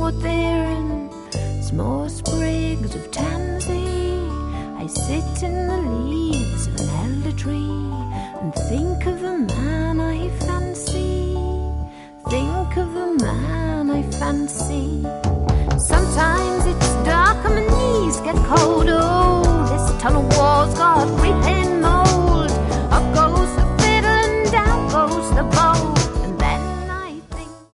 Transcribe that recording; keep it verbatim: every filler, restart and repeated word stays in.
out there in small sprigs of tansy, I sit in the leaves of an elder tree and think of the man I fancy, think of the man I fancy. Sometimes it's dark and my knees get cold. Oh, this tunnel wall's got creeping